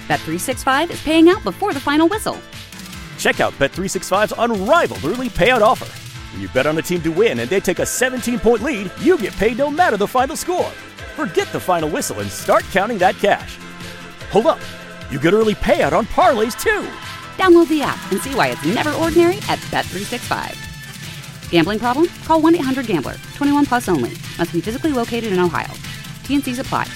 Bet365 is paying out before the final whistle. Check out Bet365's unrivaled early payout offer. When you bet on a team to win and they take a 17-point lead, you get paid no matter the final score. Forget the final whistle and start counting that cash. Hold up. You get early payout on parlays, too. Download the app and see why it's never ordinary at Bet365. Gambling problem? Call 1-800-GAMBLER. 21 plus only. Must be physically located in Ohio. T&Cs apply.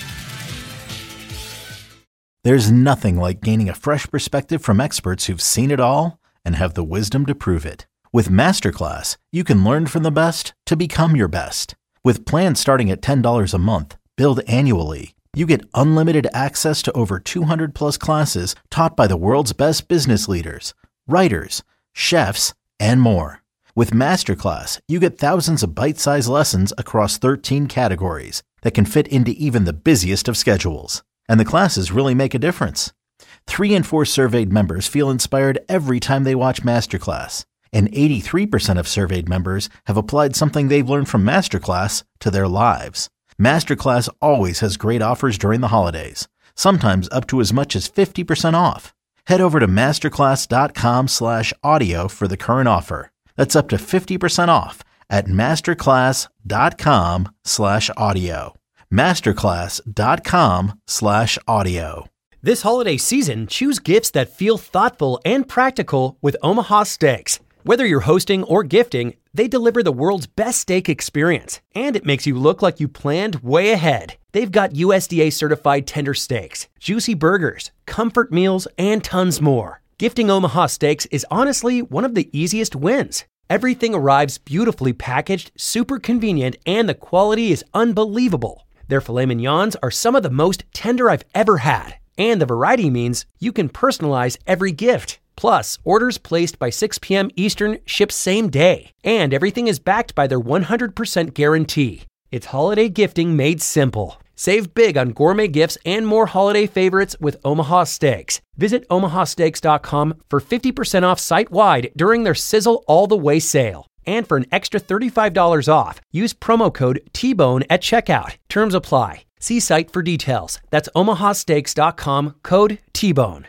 There's nothing like gaining a fresh perspective from experts who've seen it all and have the wisdom to prove it. With Masterclass, you can learn from the best to become your best. With plans starting at $10 a month, billed annually, you get unlimited access to over 200 plus classes taught by the world's best business leaders, writers, chefs, and more. With Masterclass, you get thousands of bite-sized lessons across 13 categories that can fit into even the busiest of schedules. And the classes really make a difference. 3 in 4 surveyed members feel inspired every time they watch Masterclass. And 83% of surveyed members have applied something they've learned from Masterclass to their lives. Masterclass always has great offers during the holidays, sometimes up to as much as 50% off. Head over to masterclass.com/audio for the current offer. That's up to 50% off at masterclass.com/audio. masterclass.com/audio. This holiday season, choose gifts that feel thoughtful and practical with Omaha Steaks. Whether you're hosting or gifting, they deliver the world's best steak experience, and it makes you look like you planned way ahead. They've got USDA certified tender steaks, juicy burgers, comfort meals, and tons more. Gifting Omaha Steaks is honestly one of the easiest wins. Everything arrives beautifully packaged, super convenient, and the quality is unbelievable. Their filet mignons are some of the most tender I've ever had, and the variety means you can personalize every gift. Plus, orders placed by 6 p.m. Eastern ship same day, and everything is backed by their 100% guarantee. It's holiday gifting made simple. Save big on gourmet gifts and more holiday favorites with Omaha Steaks. Visit omahasteaks.com for 50% off site-wide during their Sizzle All the Way sale. And for an extra $35 off, use promo code TBONE at checkout. Terms apply. See site for details. That's omahasteaks.com, code TBONE.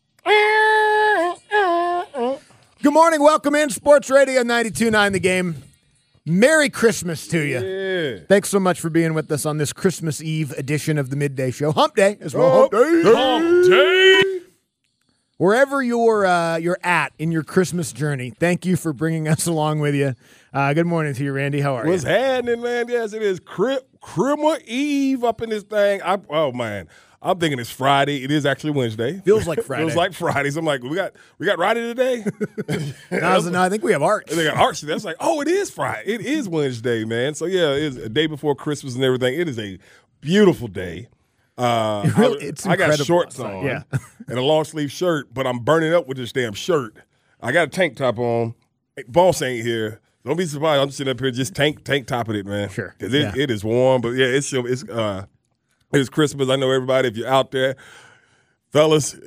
Good morning. Welcome in. Sports Radio 92.9 The Game. Merry Christmas to you. Yeah. Thanks so much for being with us on this Christmas Eve edition of the Midday Show. Hump Day as well. Hump Day. Wherever you're at in your Christmas journey, thank you for bringing us along with you. Good morning to you, Randy. How are you? What's happening, man? Yes, it is Christmas Eve up in this thing. I'm thinking it's Friday. It is actually Wednesday. Feels like Friday. Feels like Friday. So I'm like, we got Friday today? No, I think we have Arch. They got Arch. That's like, oh, it is Friday. It is Wednesday, man. So, yeah, it's a day before Christmas and everything. It is a beautiful day. It's I got shorts outside. on Yeah. and a long sleeve shirt, but I'm burning up with this damn shirt. I got a tank top on. Boss ain't here. Don't be surprised. I'm sitting up here just tank topping it, man. Sure. Because it is warm, but yeah, it's Christmas. I know everybody. If you're out there, fellas,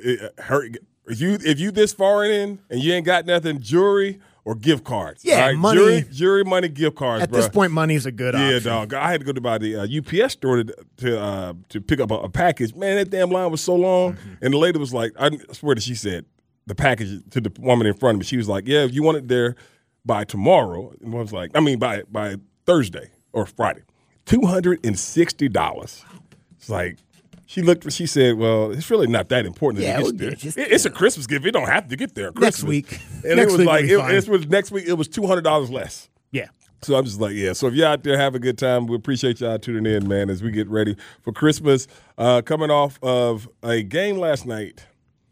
if you this far in and you ain't got nothing, jewelry or gift cards. Yeah, right? money. Jewelry, money, gift cards. At this point, money's a good option. Yeah, dog. I had to go to the UPS store to pick up a package. Man, that damn line was so long. Mm-hmm. And the lady was like, I swear that she said the package to the woman in front of me. She was like, yeah, if you want it there by tomorrow, and I was like, by Thursday or Friday, $260. It's like, she said, well, it's really not that important. Yeah, it's a Christmas gift. It don't have to get there next week. And next it was week like, next week, it was $200 less. Yeah. So I'm just like, yeah. So if you're out there, have a good time. We appreciate y'all tuning in, man, as we get ready for Christmas. Coming off of a game last night.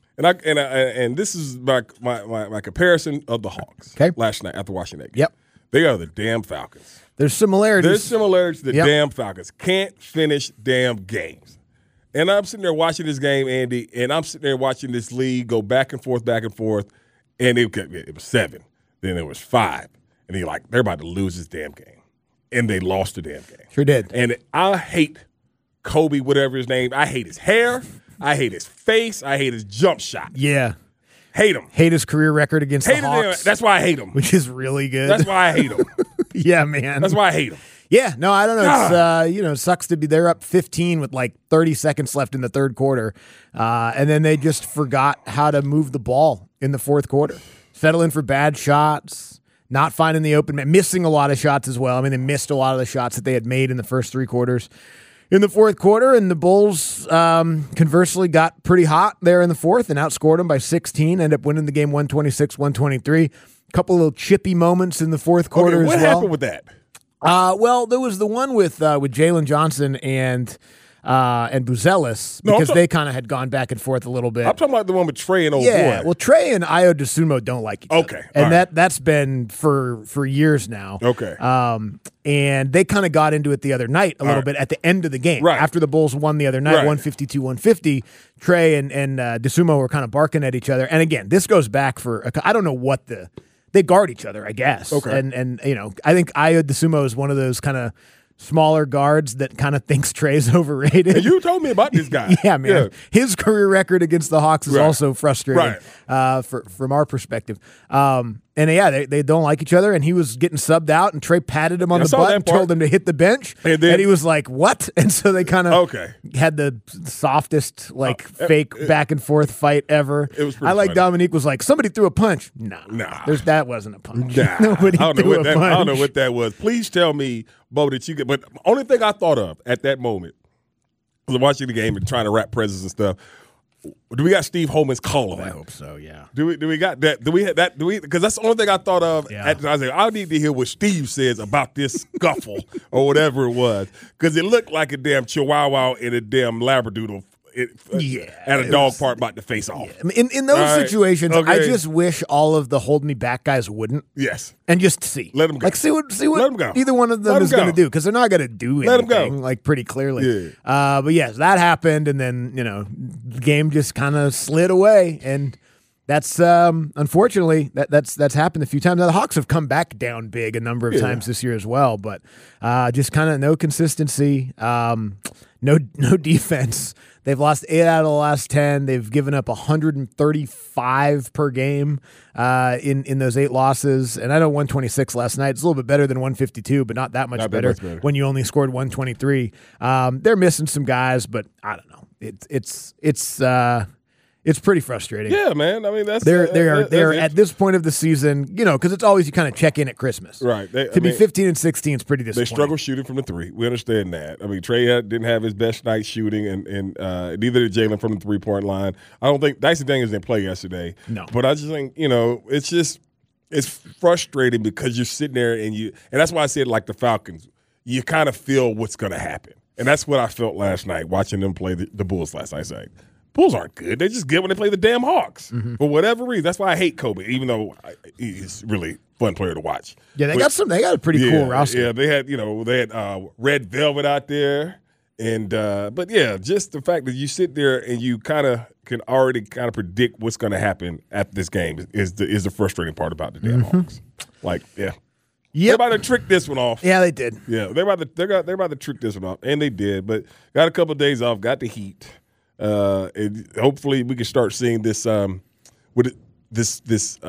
And this is my comparison of the Hawks last night after watching that game. Yep. They are the damn Falcons. There's similarities. There's similarities to the damn Falcons. Can't finish damn games. And I'm sitting there watching this game, Andy, and I'm sitting there watching this league go back and forth, and it was 7. Then it was 5. And they're about to lose this damn game. And they lost the damn game. Sure did. And I hate Kobe, whatever his name. I hate his hair. I hate his face. I hate his jump shot. Yeah. Hate him. Hate his career record against the Hawks. That's why I hate him. Which is really good. That's why I hate him. Yeah, man. That's why I hate him. Yeah, no, I don't know. It's it sucks to be they're up 15 with like 30 seconds left in the third quarter, and then they just forgot how to move the ball in the fourth quarter. Settling for bad shots, not finding the open man, missing a lot of shots as well. I mean, they missed a lot of the shots that they had made in the first three quarters. In the fourth quarter, and the Bulls conversely got pretty hot there in the fourth and outscored them by 16, ended up winning the game 126-123. A couple of little chippy moments in the fourth quarter as well. What happened with that? Well, there was the one with Jalen Johnson and Buzelis because they kind of had gone back and forth a little bit. I'm talking about the one with Trey and old boy. Well, Trey and Ayo Dosunmu don't like each other. Okay. And that's been for years now. Okay. And they kind of got into it the other night a little bit at the end of the game. Right. After the Bulls won the other night, 152-150, Trey and Dosunmu were kind of barking at each other. And again, this goes back for I don't know what they guard each other, I guess. Okay. And I think Ayo Dosunmu is one of those kind of smaller guards that kind of thinks Trey's overrated. And you told me about this guy. Yeah, man. Yeah. His career record against the Hawks is also frustrating from our perspective. And they don't like each other, and he was getting subbed out, and Trey patted him on the butt and told him to hit the bench, and he was like, what? And so they kind of had the softest, fake back-and-forth fight ever. It was pretty funny. Dominique was like, somebody threw a punch. Nah. That wasn't a punch. Nah. Nobody threw a punch. I don't know what that was. Please tell me, Bo, that you get. But the only thing I thought of at that moment was watching the game and trying to wrap presents and stuff. Do we got Steve Holman's call on that? I hope so, yeah. Do we got that? Do we have that? Because that's the only thing I thought of. Yeah. I was like, I need to hear what Steve says about this scuffle or whatever it was, because it looked like a damn Chihuahua and a damn Labradoodle. At a dog park about to face off. Yeah. In those situations, I just wish all of the hold me back guys wouldn't. Yes. And just see. Let them go. See what Let them go. either one of them is going to do, because they're not going to do anything. Let them go. Pretty clearly. Yeah. But yes, that happened, and then, the game just kind of slid away, and that's unfortunately that's happened a few times. Now, the Hawks have come back down big a number of times this year as well, but just kind of no consistency, no defense. They've lost 8 out of the last 10. They've given up 135 per game in those 8 losses. And I know 126 last night. It's a little bit better than 152, but not that much better when you only scored 123. They're missing some guys, but I don't know. It's pretty frustrating. Yeah, man. I mean, they're at this point of the season, because it's always you kind of check in at Christmas. Right. To be 15-16 is pretty disappointing. They struggle shooting from the three. We understand that. I mean, Trey didn't have his best night shooting, and neither did Jalen from the 3-point line. I don't think Dyson Daniels didn't play yesterday. No. But I just think, it's frustrating because you're sitting there and that's why I said, like the Falcons, you kind of feel what's going to happen. And that's what I felt last night watching them play the Bulls last night. Like, Bulls aren't good. They're just good when they play the damn Hawks. Mm-hmm. For whatever reason. That's why I hate Kobe, even though he's really a fun player to watch. Yeah, they got a pretty cool roster. Yeah, they had Red Velvet out there. And but yeah, just the fact that you sit there and you kind of can already kind of predict what's going to happen at this game is the frustrating part about the damn Hawks. Yep. They're about to trick this one off. Yeah, they did. Yeah, they're about to trick this one off, and they did. But got a couple of days off, got the heat. And hopefully we can start seeing this this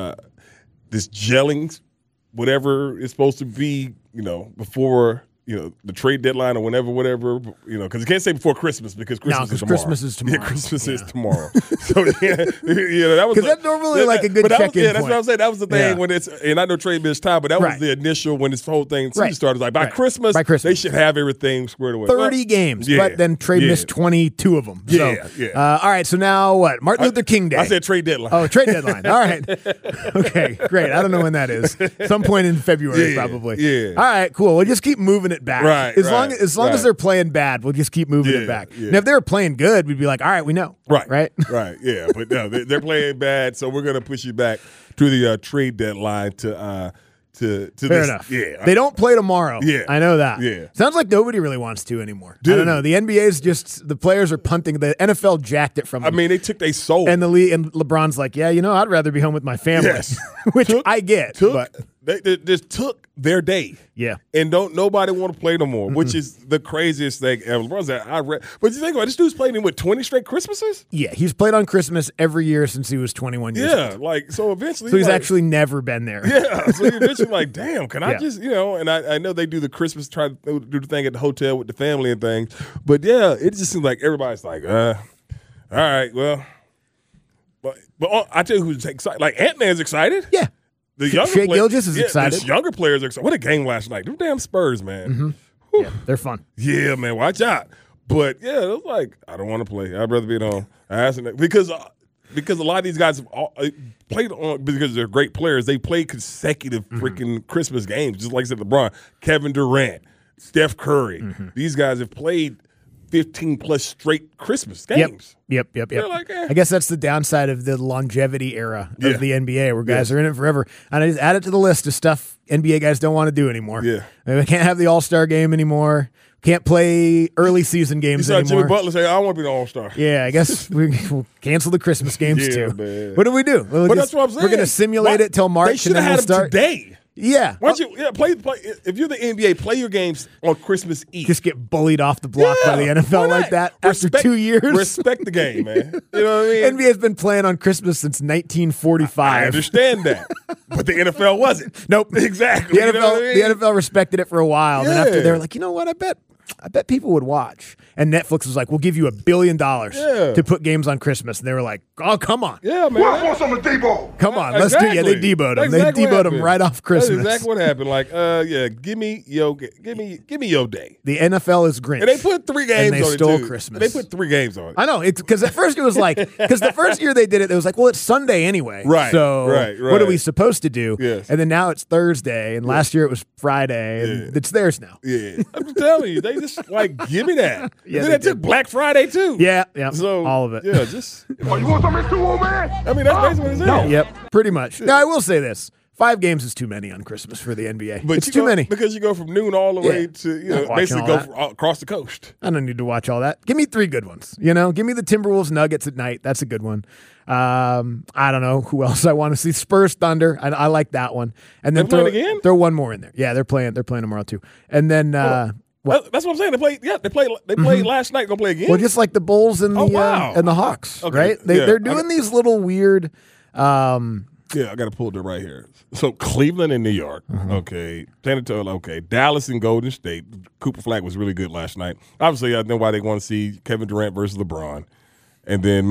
gelling, whatever it's supposed to be, before the trade deadline or whatever, because you can't say before Christmas because Christmas is tomorrow. Christmas is tomorrow. Yeah, Christmas is tomorrow. So that was because that's normally like a good check-in. Yeah, that's what I'm saying. That was the thing when and I know trade missed time, but that was the initial when this whole thing started. Like by Christmas, they should have everything squared away. 30 games, but then trade missed 22 of them. So, all right, so now what? Martin Luther King Day. I said trade deadline. Oh, trade deadline. All right. Okay, great. I don't know when that is. Some point in February, probably. Yeah. All right, cool. We'll just keep moving it back. Right. As long as they're playing bad, we'll just keep moving it back. Yeah. Now, if they were playing good, we'd be like, all right, we know. Right. Yeah. But no, they're playing bad, so we're going to push you back to the trade deadline to Fair this. enough. Yeah. They don't play tomorrow. Yeah. I know that. Yeah. Sounds like nobody really wants to anymore. Dude. I don't know. The NBA's just the players are punting. The NFL jacked it from them. I mean, they took their soul. And the league and LeBron's like, yeah, I'd rather be home with my family. Yes. Which I get. Took They just took their day. Yeah. And nobody want to play no more, which is the craziest thing ever. But you think about it, this dude's played in 20 straight Christmases? Yeah, he's played on Christmas every year since he was 21 years old. Yeah, like, so eventually. So he's actually never been there. Yeah, so you're eventually like, damn, can I just, and I know they do the Christmas, try to do the thing at the hotel with the family and things. But yeah, it just seems like everybody's like, all right, well. But I tell you who's excited. Like, Ant-Man's excited. Yeah. The younger Shea Gilgeous is excited. The younger players are excited. What a game last night. Them damn Spurs, man. Mm-hmm. Yeah, they're fun. Yeah, man, watch out. But, yeah, it was like, I don't want to play. I'd rather be at home. Because a lot of these guys have played on, because they're great players, they play consecutive freaking Christmas games, just like I said, LeBron, Kevin Durant, Steph Curry. These guys have played 15-plus straight Christmas games. Yep. They're like, I guess that's the downside of the longevity era of the NBA, where guys are in it forever. And I just add it to the list of stuff NBA guys don't want to do anymore. Yeah. We can't have the All-Star game anymore. Can't play early season games anymore. Jimmy Butler say, I want to be the All-Star. Yeah, I guess we'll cancel the Christmas games too. Man. What do we do? But that's what I'm saying. We're going to simulate it till March. They should have had them today. Yeah. Why don't you play? If you're the NBA, play your games on Christmas Eve. Just get bullied off the block by the NFL like that after 2 years. Respect the game, man. You know what I mean? NBA's been playing on Christmas since 1945. I understand that, but the NFL wasn't. Nope. Exactly. The NFL respected it for a while. And then after they were like, you know what? I bet people would watch. And Netflix was like, we'll give you $1 billion to put games on Christmas. And they were like, oh, come on. Yeah, man. I want some of Debo. Come on. Let's do it. Yeah, they deboed them. Exactly, they deboed them right off Christmas. That's exactly what happened. Like, give me your day. The NFL is Grinch. And they put 3 games and on they stole it, too. Christmas. They put 3 games on it. I know. Because at first it was like, because the first year they did it was like, well, it's Sunday anyway. Right. So what are we supposed to do? Yes. And then now it's Thursday. And last year it was Friday. And it's theirs now. Yeah. I'm just telling you. They just like, give me that. Yeah, then they took Black Friday too. Yeah. So all of it. Yeah, just. Oh, you want some of this too, old man? I mean, that's basically what it's saying. Yep, pretty much. Now, I will say this. 5 games is too many on Christmas for the NBA. But it's too many. Because you go from noon all the way to, basically go across the coast. I don't need to watch all that. Give me 3 good ones. Give me the Timberwolves Nuggets at night. That's a good one. I don't know who else I want to see. Spurs Thunder. I like that one. And then throw one more in there. Yeah, they're playing tomorrow too. And then That's what I'm saying. They played last night. Gonna play again. Well, just like the Bulls and the Hawks, right? They're doing these little weird. I got to pull it right here. So Cleveland and New York, okay. San Antonio, okay. Dallas and Golden State. Cooper Flag was really good last night. Obviously, I know why they want to see Kevin Durant versus LeBron, and then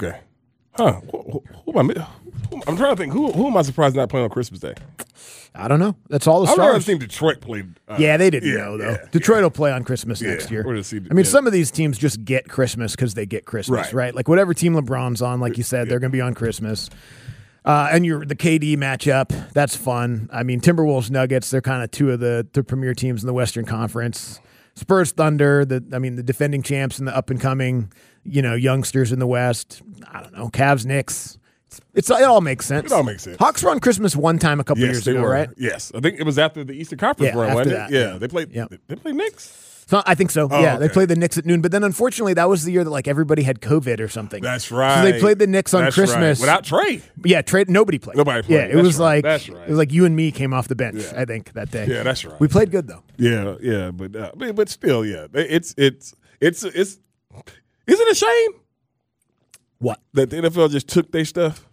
I'm trying to think. Who am I surprised not playing on Christmas Day? I don't know. That's all the I've stars. never seen Detroit play. They didn't know, though. Detroit will play on Christmas next year. Some of these teams just get Christmas because they get Christmas, right? Like whatever team LeBron's on, like you said, they're going to be on Christmas. And the KD matchup, that's fun. I mean, Timberwolves Nuggets, they're kind of 2 of the premier teams in the Western Conference. Spurs Thunder, the defending champs and the up and coming, youngsters in the West. I don't know. Cavs Knicks. It all makes sense. It all makes sense. Hawks were on Christmas one time a couple years ago, right? Yes, I think it was after the Eastern Conference run, wasn't it? Yeah, they played. They played Knicks. So I think so. They played the Knicks at noon. But then, unfortunately, that was the year that everybody had COVID or something. That's right. So they played the Knicks on Christmas without Trey. Yeah, Trey. Nobody played. Yeah, it was like that's right. It was like you and me came off the bench. I think that day. Yeah, that's right. We played good though. Yeah, but still, it's is it a shame? What? That the NFL just took their stuff?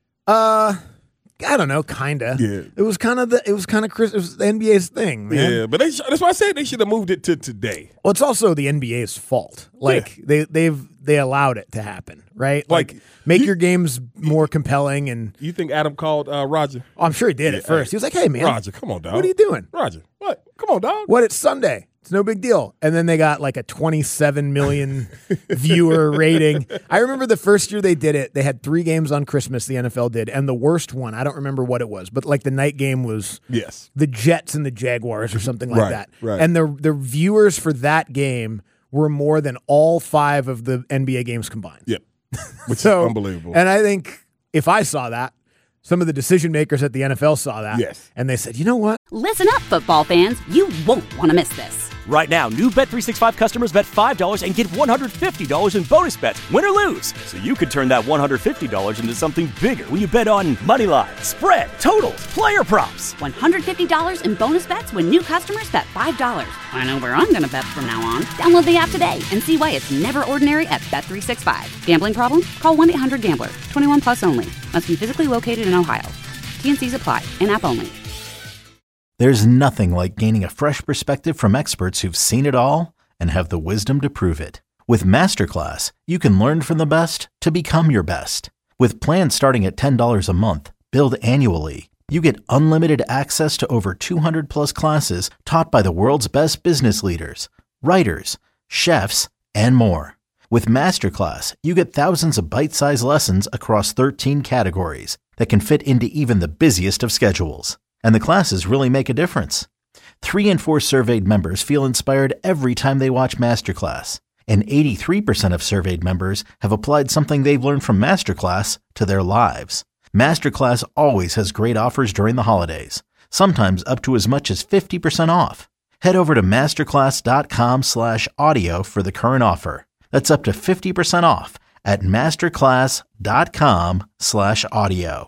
I don't know, kinda. Yeah. It was kind of the NBA's thing, man. Yeah, but that's why I said they should have moved it to today. Well, it's also the NBA's fault. They allowed it to happen, right? Make your games more compelling. And you think Adam called Roger? Oh, I'm sure he did at first. He was like, "Hey, man, Roger, come on, dog. What are you doing, Roger? What? Come on, dog. What? It's Sunday. It's no big deal." And then they got like a 27 million viewer rating. I remember the first year they did it, they had 3 games on Christmas, the NFL did, and the worst one, I don't remember what it was, but the night game was the Jets and the Jaguars or something like that. Right. And the viewers for that game were more than all 5 of the NBA games combined. Yep. Which is unbelievable. And I think if I saw that, some of the decision makers at the NFL saw that. Yes. And they said, you know what? Listen up, football fans. You won't want to miss this. Right now, new Bet365 customers bet $5 and get $150 in bonus bets, win or lose. So you could turn that $150 into something bigger when you bet on moneyline, spread, totals, player props. $150 in bonus bets when new customers bet $5. I know where I'm going to bet from now on. Download the app today and see why it's never ordinary at Bet365. Gambling problem? Call 1-800-GAMBLER. 21 plus only. Must be physically located in Ohio. TNCs apply. In-app only. There's nothing like gaining a fresh perspective from experts who've seen it all and have the wisdom to prove it. With Masterclass, you can learn from the best to become your best. With plans starting at $10 a month, billed annually, you get unlimited access to over 200 plus classes taught by the world's best business leaders, writers, chefs, and more. With Masterclass, you get thousands of bite-sized lessons across 13 categories that can fit into even the busiest of schedules. And the classes really make a difference. 3 in 4 surveyed members feel inspired every time they watch Masterclass. And 83% of surveyed members have applied something they've learned from Masterclass to their lives. Masterclass always has great offers during the holidays, sometimes up to as much as 50% off. Head over to masterclass.com/audio for the current offer. That's up to 50% off at masterclass.com/audio.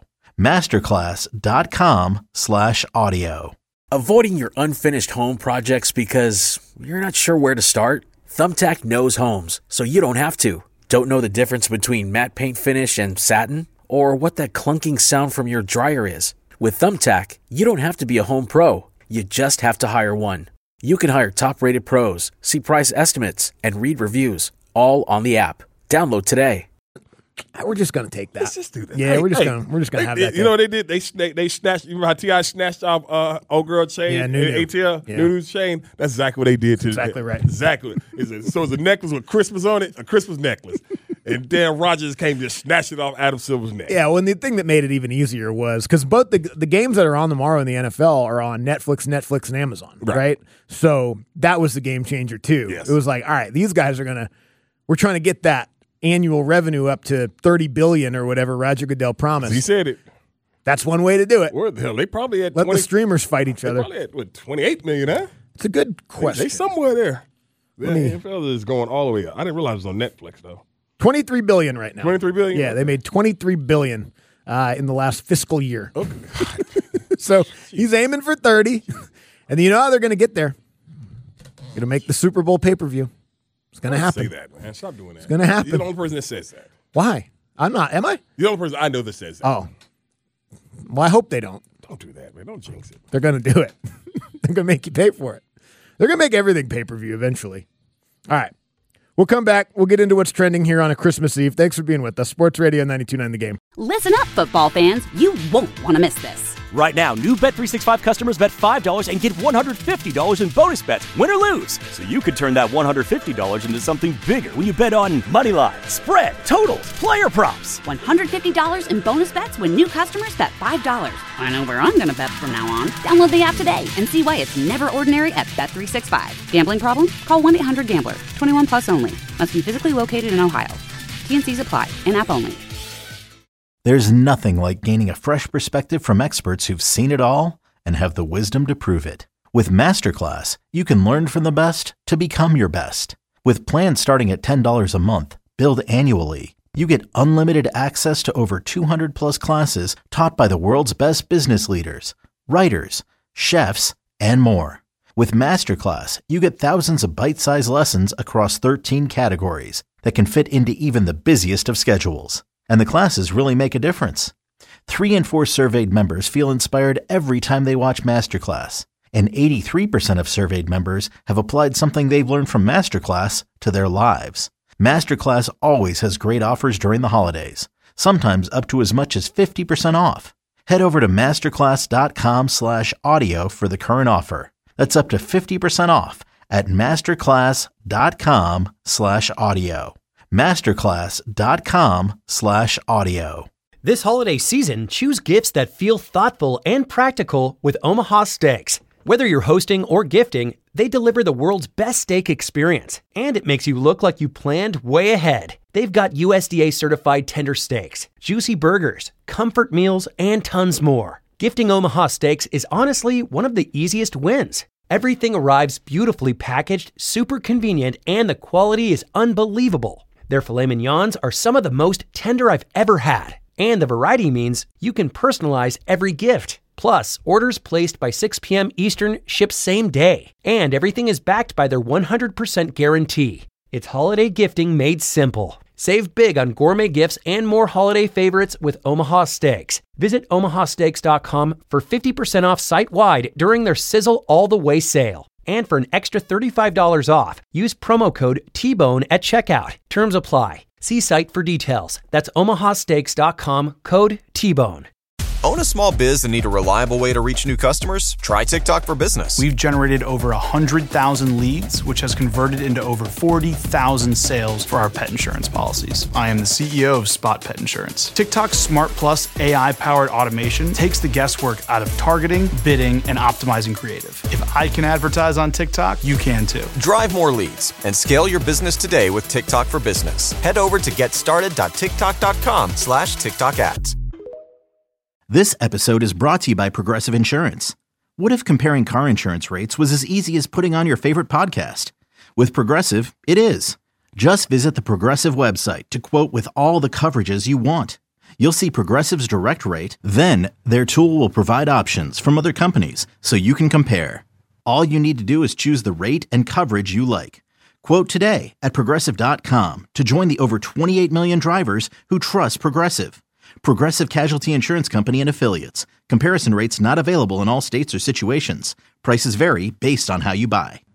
masterclass.com/audio. Avoiding your unfinished home projects because you're not sure where to start? Thumbtack knows homes, so you don't have to. Don't know the difference between matte paint finish and satin? Or what that clunking sound from your dryer is? With Thumbtack, you don't have to be a home pro. You just have to hire one. You can hire top-rated pros, see price estimates, and read reviews, all on the app. Download today. We're just gonna take that. Let's just do that. Yeah, we're just gonna have that. You know what they did? They snatched. You remember how T.I. snatched off old girl chain? Yeah, Nunu. ATL Yeah. Nunu's chain. That's exactly what they did to. Exactly right. Exactly. So it's a necklace with Christmas on it, a Christmas necklace, and Dan Rogers came to snatch it off Adam Silver's neck. Yeah, well, and the thing that made it even easier was because both the games that are on tomorrow in the NFL are on Netflix, and Amazon, right? So that was the game changer too. Yes. It was like, all right, these guys we're trying to get that annual revenue up to $30 billion or whatever Roger Goodell promised. He said it. That's one way to do it. Where the hell? They probably had Let the streamers fight each They other. probably had, what, 28 million, huh? It's a good question. They somewhere there. The NFL is going all the way up. I didn't realize it was on Netflix, though. $23 billion right now. 23 billion? Yeah, they made $23 billion in the last fiscal year. Okay. So he's aiming for 30. And you know how they're going to get there? Going to make the Super Bowl pay-per-view. It's going to happen. Say that, man. Stop doing that. It's going to happen. You're the only person that says that. Why? I'm not. Am I? You're the only person I know that says that. Oh. Well, I hope they don't. Don't do that, man. Don't jinx it. They're going to do it. They're going to make you pay for it. They're going to make everything pay-per-view eventually. All right. We'll come back. We'll get into what's trending here on a Christmas Eve. Thanks for being with us. Sports Radio 92.9 The Game. Listen up, football fans. You won't want to miss this. Right now, new Bet365 customers bet $5 and get $150 in bonus bets, win or lose. So you could turn that $150 into something bigger when you bet on moneyline, spread, totals, player props. $150 in bonus bets when new customers bet $5. I know where I'm going to bet from now on. Download the app today and see why it's never ordinary at Bet365. Gambling problem? Call 1-800-GAMBLER. 21 plus only. Must be physically located in Ohio. TNCs apply. In-app only. There's nothing like gaining a fresh perspective from experts who've seen it all and have the wisdom to prove it. With Masterclass, you can learn from the best to become your best. With plans starting at $10 a month, billed annually, you get unlimited access to over 200 plus classes taught by the world's best business leaders, writers, chefs, and more. With Masterclass, you get thousands of bite-sized lessons across 13 categories that can fit into even the busiest of schedules. And the classes really make a difference. 3 in 4 surveyed members feel inspired every time they watch Masterclass. And 83% of surveyed members have applied something they've learned from Masterclass to their lives. Masterclass always has great offers during the holidays, sometimes up to as much as 50% off. Head over to masterclass.com/audio for the current offer. That's up to 50% off at masterclass.com/audio. masterclass.com/audio. This holiday season, choose gifts that feel thoughtful and practical with Omaha Steaks. Whether you're hosting or gifting, they deliver the world's best steak experience, and it makes you look like you planned way ahead. They've got USDA certified tender steaks, juicy burgers, comfort meals, and tons more. Gifting Omaha Steaks is honestly one of the easiest wins. Everything arrives beautifully packaged, super convenient, and the quality is unbelievable. Their filet mignons are some of the most tender I've ever had. And the variety means you can personalize every gift. Plus, orders placed by 6 p.m. Eastern ship same day. And everything is backed by their 100% guarantee. It's holiday gifting made simple. Save big on gourmet gifts and more holiday favorites with Omaha Steaks. Visit omahasteaks.com for 50% off site-wide during their Sizzle All the Way sale. And for an extra $35 off, use promo code TBONE at checkout. Terms apply. See site for details. That's omahasteaks.com, code TBONE. Own a small biz and need a reliable way to reach new customers? Try TikTok for Business. We've generated over 100,000 leads, which has converted into over 40,000 sales for our pet insurance policies. I am the CEO of Spot Pet Insurance. TikTok's Smart Plus AI-powered automation takes the guesswork out of targeting, bidding, and optimizing creative. If I can advertise on TikTok, you can too. Drive more leads and scale your business today with TikTok for Business. Head over to getstarted.tiktok.com/TikTok ads. This episode is brought to you by Progressive Insurance. What if comparing car insurance rates was as easy as putting on your favorite podcast? With Progressive, it is. Just visit the Progressive website to quote with all the coverages you want. You'll see Progressive's direct rate, then their tool will provide options from other companies so you can compare. All you need to do is choose the rate and coverage you like. Quote today at Progressive.com to join the over 28 million drivers who trust Progressive. Progressive Casualty Insurance Company and Affiliates. Comparison rates not available in all states or situations. Prices vary based on how you buy.